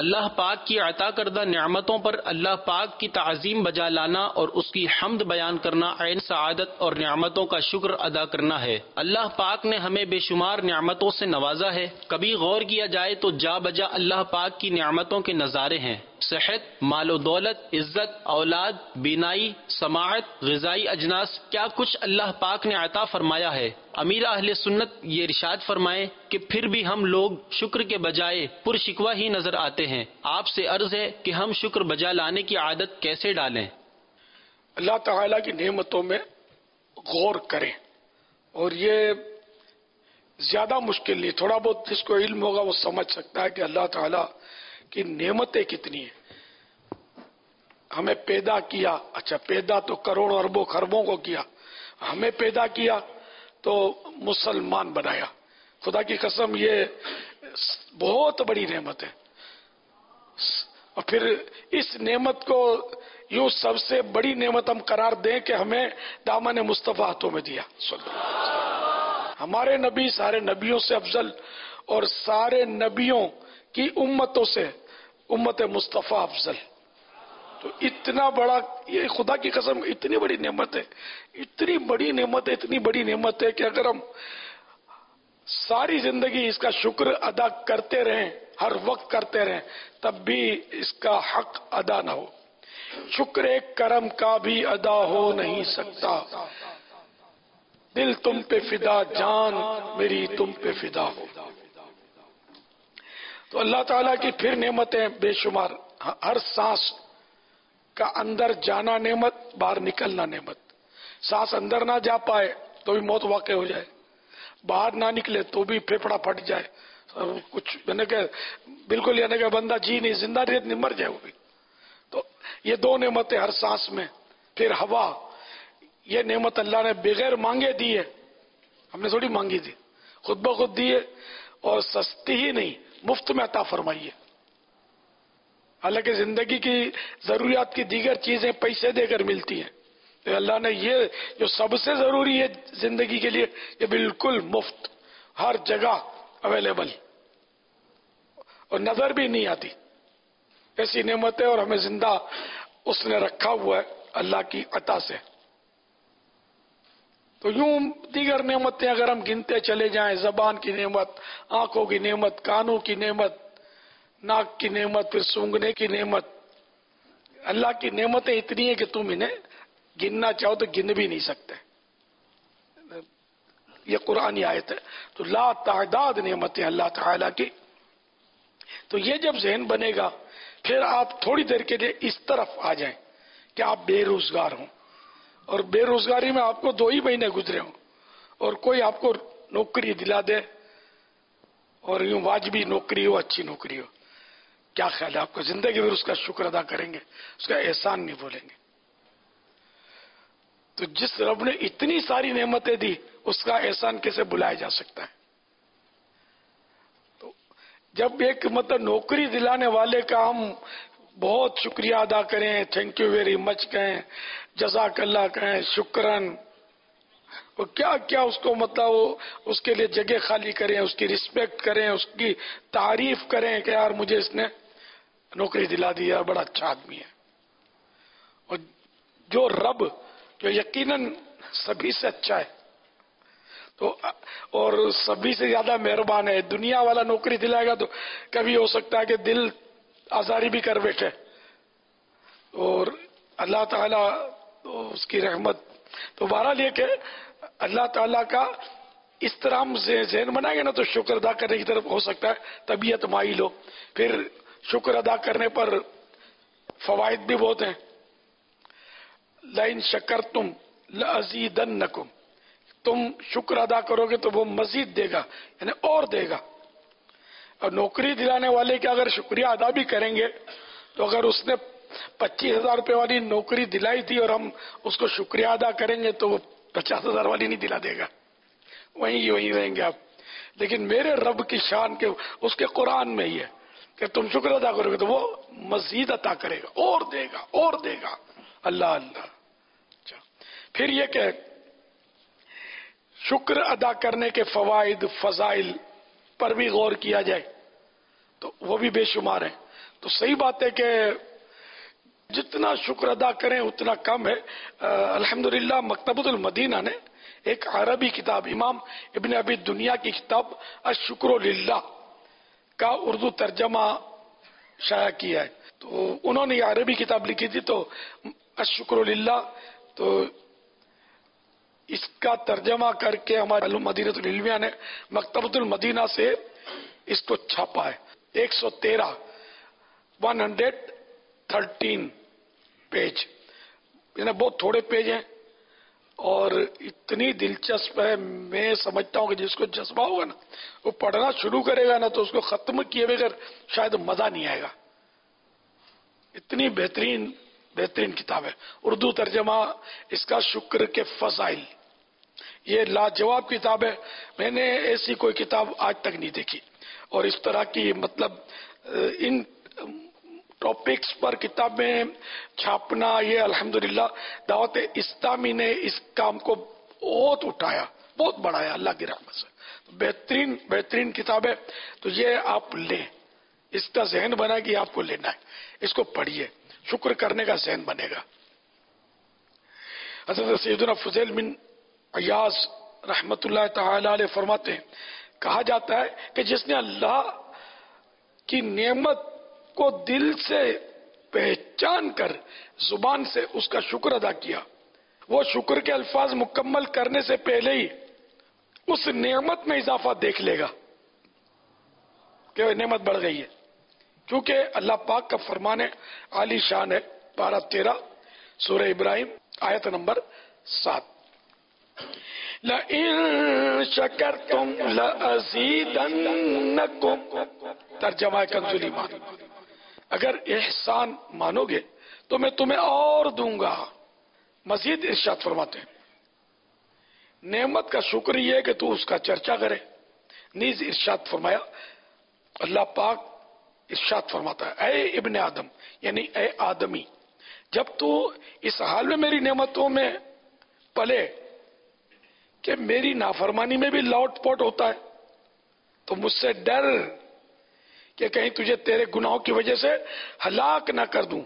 اللہ پاک کی عطا کردہ نعمتوں پر اللہ پاک کی تعظیم بجا لانا اور اس کی حمد بیان کرنا عین سعادت اور نعمتوں کا شکر ادا کرنا ہے۔ اللہ پاک نے ہمیں بے شمار نعمتوں سے نوازا ہے۔ کبھی غور کیا جائے تو جا بجا اللہ پاک کی نعمتوں کے نظارے ہیں۔ صحت، مال و دولت، عزت، اولاد، بینائی، سماعت، غذائی اجناس، کیا کچھ اللہ پاک نے عطا فرمایا ہے۔ امیر اہل سنت یہ ارشاد فرمائیں کہ پھر بھی ہم لوگ شکر کے بجائے پر شکوہ ہی نظر آتے ہیں۔ آپ سے عرض ہے کہ ہم شکر بجا لانے کی عادت کیسے ڈالیں؟ اللہ تعالیٰ کی نعمتوں میں غور کریں، اور یہ زیادہ مشکل نہیں، تھوڑا بہت جس کو علم ہوگا وہ سمجھ سکتا ہے کہ اللہ تعالیٰ کی نعمتیں کتنی ہیں۔ ہمیں پیدا کیا، اچھا پیدا تو کروڑوں اربوں خربوں کو کیا، ہمیں پیدا کیا تو مسلمان بنایا۔ خدا کی قسم یہ بہت بڑی نعمت ہے۔ اور پھر اس نعمت کو یوں سب سے بڑی نعمت ہم قرار دیں کہ ہمیں دامن مصطفیٰ ہاتھوں میں دیا۔ ہمارے نبی سارے نبیوں سے افضل، اور سارے نبیوں کی امتوں سے امت مصطفیٰ افضل۔ تو اتنا بڑا، یہ خدا کی قسم اتنی بڑی نعمت ہے، اتنی بڑی نعمت ہے، اتنی بڑی نعمت ہے کہ اگر ہم ساری زندگی اس کا شکر ادا کرتے رہیں، ہر وقت کرتے رہیں، تب بھی اس کا حق ادا نہ ہو۔ شکر ایک کرم کا بھی ادا ہو نہیں سکتا، دل تم پہ فدا، جان میری تم پہ فدا ہو۔ تو اللہ تعالیٰ کی پھر نعمتیں بے شمار، ہر سانس کا اندر جانا نعمت، باہر نکلنا نعمت۔ سانس اندر نہ جا پائے تو بھی موت واقع ہو جائے، باہر نہ نکلے تو بھی پھیپھڑا پھٹ جائے، کچھ یعنی کہ بالکل یعنی کہ بندہ جی نہیں، زندہ نہیں، مر جائے وہ بھی۔ تو یہ دو نعمتیں ہر سانس میں۔ پھر ہوا، یہ نعمت اللہ نے بغیر مانگے دی ہے، ہم نے تھوڑی مانگی تھی، خود بخود دی ہے، اور سستی ہی نہیں، مفت میں عطا فرمائی ہے۔ حالانکہ زندگی کی ضروریات کی دیگر چیزیں پیسے دے کر ملتی ہیں، تو اللہ نے یہ جو سب سے ضروری ہے زندگی کے لیے، یہ بالکل مفت، ہر جگہ اویلیبل، اور نظر بھی نہیں آتی ایسی نعمت ہے، اور ہمیں زندہ اس نے رکھا ہوا ہے اللہ کی عطا سے۔ تو یوں دیگر نعمتیں اگر ہم گنتے چلے جائیں، زبان کی نعمت، آنکھوں کی نعمت، کانوں کی نعمت، ناک کی نعمت، پھر سونگنے کی نعمت، اللہ کی نعمتیں اتنی ہیں کہ تم انہیں گننا چاہو تو گن بھی نہیں سکتے۔ یہ قرآنی آیت ہے۔ تو لا تعداد نعمتیں اللہ تعالیٰ کی۔ تو یہ جب ذہن بنے گا، پھر آپ تھوڑی دیر کے لیے اس طرف آ جائیں کہ آپ بے روزگار ہوں، اور بے روزگاری میں آپ کو 2 ہی مہینے گزرے ہوں، اور کوئی آپ کو نوکری دلا دے، اور یوں واجبی نوکری ہو، اچھی نوکری ہو، کیا خیال ہے آپ کو؟ زندگی میں اس کا شکر ادا کریں گے، اس کا احسان نہیں بولیں گے؟ تو جس رب نے اتنی ساری نعمتیں دی، اس کا احسان کیسے بلایا جا سکتا ہے؟ تو جب ایک نوکری دلانے والے کا ہم بہت شکریہ ادا کریں، تھینک یو ویری مچ کہیں، جزاک اللہ کہیں، شکرن، اور کیا کیا اس کو اس کے لیے جگہ خالی کریں، اس کی رسپیکٹ کریں، اس کی تعریف کریں کہ یار مجھے اس نے نوکری دلا دی، یار بڑا اچھا آدمی ہے۔ اور جو رب جو یقیناً سبھی سے اچھا ہے تو اور سبھی سے زیادہ مہربان ہے، دنیا والا نوکری دلائے گا تو کبھی ہو سکتا ہے کہ دل آزاری بھی کر بیٹھے، اور اللہ تعالیٰ تو اس کی رحمت۔ تو بہرحال یہ کہ اللہ تعالیٰ کا اس طرح ہم ذہن بنائیں گے نا تو شکر ادا کرنے کی طرف ہو سکتا ہے طبیعت مائل ہو۔ پھر شکر ادا کرنے پر فوائد بھی بہت ہیں۔ لئن شکرتم لازیدنکم، تم شکر ادا کرو گے تو وہ مزید دے گا، یعنی اور دے گا۔ اور نوکری دلانے والے کا اگر شکریہ ادا بھی کریں گے تو اگر اس نے 25,000 روپے والی نوکری دلائی تھی اور ہم اس کو شکریہ ادا کریں گے تو وہ 50,000 والی نہیں دلا دے گا، وہیں رہیں گے آپ۔ لیکن میرے رب کی شان کے اس کے قرآن میں ہی ہے کہ تم شکر ادا کرو گے تو وہ مزید عطا کرے گا، اور دے گا، اور دے گا۔ اللہ اللہ۔ پھر یہ کہ شکر ادا کرنے کے فوائد، فضائل پر بھی غور کیا جائے تو وہ بھی بے شمار ہیں۔ تو صحیح بات ہے کہ جتنا شکر ادا کریں اتنا کم ہے. الحمدللہ مکتبۃ المدینہ نے ایک عربی کتاب، امام ابن ابی دنیا کی کتاب الشکر للہ کا اردو ترجمہ شائع کیا ہے. تو انہوں نے یہ عربی کتاب لکھی تھی، تو الشکر للہ، تو اس کا ترجمہ کر کے ہمارے مدینہ العلمیہ نے مکتبۃ المدینہ سے اس کو چھاپا ہے. 113 پیج، یعنی بہت تھوڑے پیج ہیں اور اتنی دلچسپ ہے. میں سمجھتا ہوں کہ جس کو جذبہ ہوگا نا وہ پڑھنا شروع کرے گا نا تو اس کو ختم کیے بغیر شاید مزہ نہیں آئے گا. اتنی بہترین کتاب ہے. اردو ترجمہ اس کا شکر کے فضائل، یہ لاجواب کتاب ہے. میں نے ایسی کوئی کتاب آج تک نہیں دیکھی. اور اس طرح کی مطلب ان ٹاپکس پر کتابیں چھاپنا، یہ الحمدللہ دعوت اسلامی نے اس کام کو بہت اٹھایا، بہت بڑھایا اللہ کی رحمت سے. بہترین کتاب ہے. تو یہ آپ لیں، اس کا ذہن بنا کہ آپ کو لینا ہے، اس کو پڑھیے، شکر کرنے کا ذہن بنے گا. حضرت سیدنا فضیل بن عیاض رحمت اللہ تعالی علیہ فرماتے ہیں، کہا جاتا ہے کہ جس نے اللہ کی نعمت کو دل سے پہچان کر زبان سے اس کا شکر ادا کیا، وہ شکر کے الفاظ مکمل کرنے سے پہلے ہی اس نعمت میں اضافہ دیکھ لے گا کہ وہ نعمت بڑھ گئی ہے. کیونکہ اللہ پاک کا فرمان عالی شان ہے. 12-13 سورہ ابراہیم آیت نمبر 7. لَإِن شَكَرْتُمْ لَأَزِيدَنَّكُمْ، ترجمہ کنز ایمان، اگر احسان مانو گے تو میں تمہیں اور دوں گا. مزید ارشاد فرماتے ہیں، نعمت کا شکر یہ ہے کہ تو اس کا چرچا کرے. نیز ارشاد فرمایا، اللہ پاک ارشاد فرماتا ہے، اے ابن آدم، یعنی اے آدمی، جب تو اس حال میں میری نعمتوں میں پلے کہ میری نافرمانی میں بھی لوٹ پوٹ ہوتا ہے، تو مجھ سے ڈر کہ کہیں تجھے تیرے گناہوں کی وجہ سے ہلاک نہ کر دوں،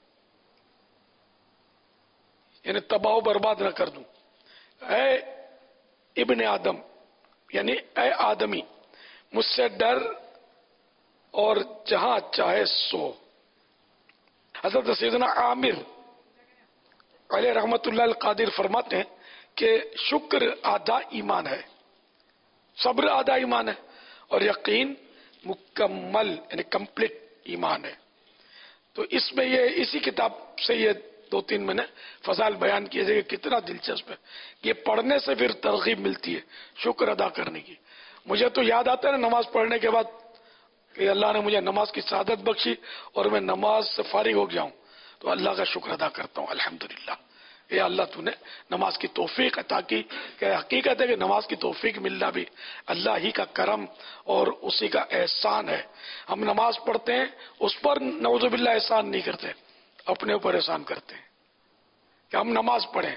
یعنی تباہ و برباد نہ کر دوں. اے ابن آدم، یعنی اے آدمی، مجھ سے ڈر اور جہاں چاہے سو. حضرت سیدنا عامر علیہ رحمت اللہ القادر فرماتے ہیں کہ شکر آدھا ایمان ہے، صبر آدھا ایمان ہے، اور یقین مکمل یعنی کمپلیٹ ایمان ہے. تو اس میں یہ اسی کتاب سے یہ 2-3 میں نے فضائل بیان کیے تھے کہ کتنا دلچسپ ہے. یہ پڑھنے سے پھر ترغیب ملتی ہے شکر ادا کرنے کی. مجھے تو یاد آتا ہے نا نماز پڑھنے کے بعد کہ اللہ نے مجھے نماز کی سعادت بخشی اور میں نماز سے فارغ ہو گیا ہوں تو اللہ کا شکر ادا کرتا ہوں، الحمدللہ اے اللہ تو نے نماز کی توفیق عطا کی. کہ حقیقت ہے کہ نماز کی توفیق ملنا بھی اللہ ہی کا کرم اور اسی کا احسان ہے. ہم نماز پڑھتے ہیں، اس پر نعوذ باللہ احسان نہیں کرتے، اپنے اوپر احسان کرتے ہیں کہ ہم نماز پڑھیں،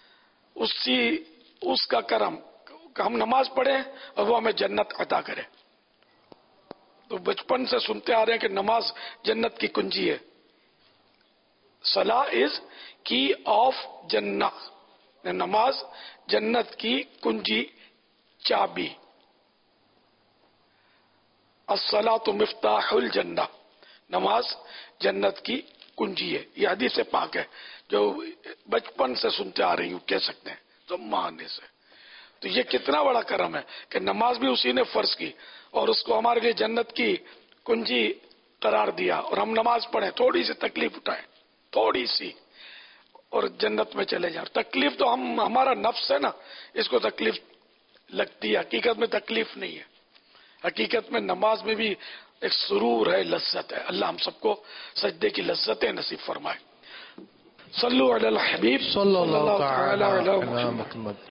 اس کا کرم کہ ہم نماز پڑھیں اور وہ ہمیں جنت عطا کرے. تو بچپن سے سنتے آ رہے ہیں کہ نماز جنت کی کنجی ہے. صلاح از کی آف جنہ، نماز جنت کی کنجی، چابی. الصلاۃ مفتاح الجنہ، نماز جنت کی کنجی ہے. یہ حدیث پاک ہے جو بچپن سے سنتے آ رہی ہوں، کہہ سکتے ہیں تو ماننے سے. تو یہ کتنا بڑا کرم ہے کہ نماز بھی اسی نے فرض کی اور اس کو ہمارے لیے جنت کی کنجی قرار دیا، اور ہم نماز پڑھیں، تھوڑی سی تکلیف اٹھائیں، تھوڑی سی، اور جنت میں چلے جائیں. تکلیف تو ہمارا نفس ہے نا، اس کو تکلیف لگتی ہے، حقیقت میں تکلیف نہیں ہے. حقیقت میں نماز میں بھی ایک سرور ہے، لذت ہے. اللہ ہم سب کو سجدے کی لذتیں نصیب فرمائے. صلو علی الحبیب صلی اللہ تعالی علی علی محمد. محمد.